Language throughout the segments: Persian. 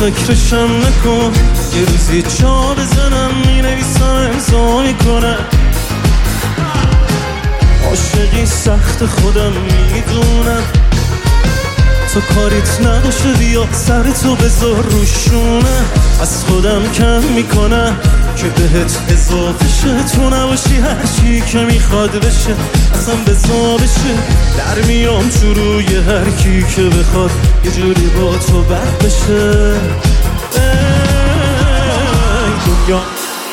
فکرشم نکن، یه روزی جا بزنم مینویسم امضا میکنم. عاشقی سخت خودم میدونم، تو کاریت نباشه بیا سرتو بذار روشونه. از خودم کم میکنم که بهت اضافه شه، تو نباشی هرچی که میخواد بشه اصلا بذار بشه. در میام تو روی هر کی که بخواد یه جوری با تو بد بشه. ای دنیا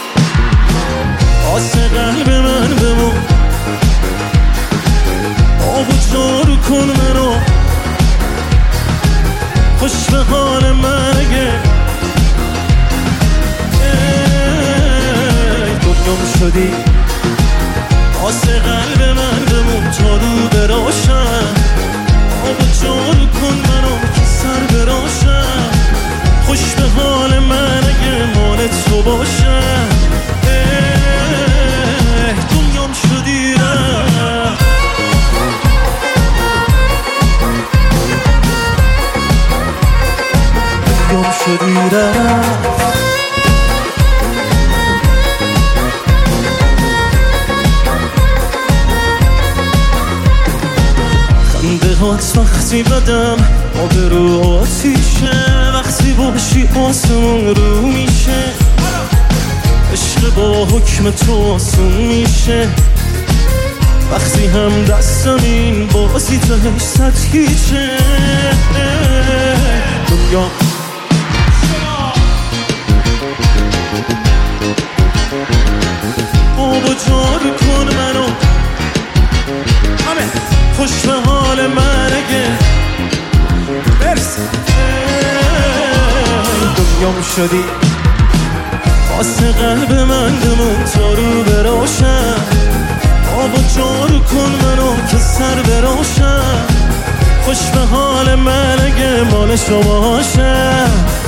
آسه قلب من بمون، آب و جارو کن منو، خوش به حال من اگه دنیام شدی. آسه قلب من بمون تا رو براشم، آب و جارو کن منو که سر براشم. خوش به حال من اگه مال تو باشم. دنیام شدی دنیام شدی خنده هات وقتی بدم آبرو آتیشه، وقتی باشی آسمون رو میشه. عشق با حکم تو آسون میشه، وقتی هم دستم این بازی تهش سطحیچه. دنیا آب و جارو کن منو، خوش به حال من اگه برس. دنیام شدی واسه قلب من بمون تا رو براشم، آب و جارو کن منو که سر براشم. خوش به حال من اگه مال شما باشم.